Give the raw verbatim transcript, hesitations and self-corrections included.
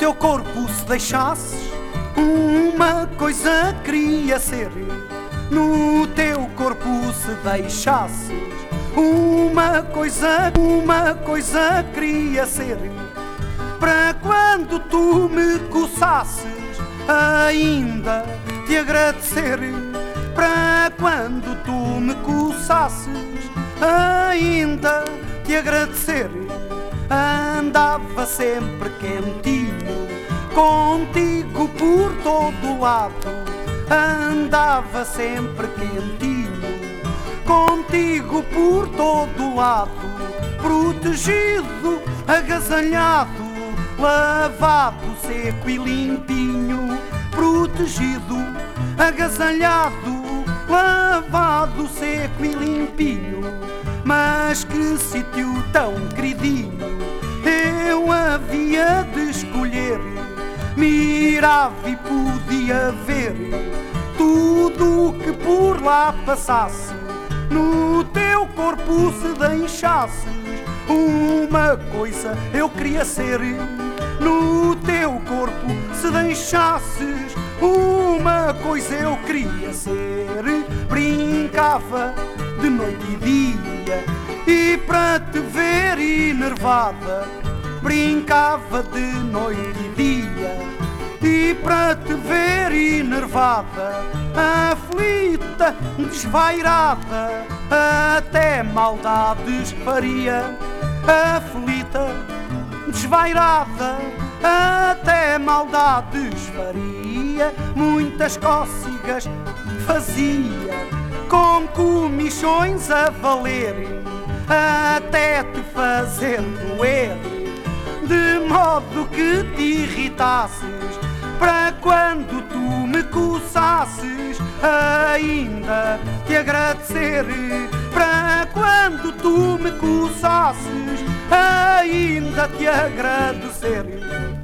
teu corpo se deixasses, uma coisa queria ser. No teu corpo se deixasses, uma coisa, uma coisa queria ser. Para quando tu me coçasses, ainda te agradecer. Para quando tu me coçasses, ainda te agradecer. Andava sempre quentinho, contigo por todo lado. Andava sempre quentinho, contigo por todo lado. Protegido, agasalhado, lavado, seco e limpinho. Protegido, agasalhado, lavado, seco e limpinho. Mas que sítio tão queridinho eu havia de escolher. Mirava e podia ver tudo o que por lá passasse. No teu corpo se deixasses, uma coisa eu queria ser. No teu corpo se deixasses, uma coisa eu queria ser. Brincava de noite e dia, e para te ver enervada. Brincava de noite e dia, e para te ver enervada. Aflita, desvairada, até maldades faria. Aflita, desvairada, até maldades faria. Muitas cócegas fazia, com comichões a valer, até te fazer doer, de modo que te irritasses. Para quando tu me coçasses, ainda te agradecer. Para quando tu me coçasses, ainda te agradecer.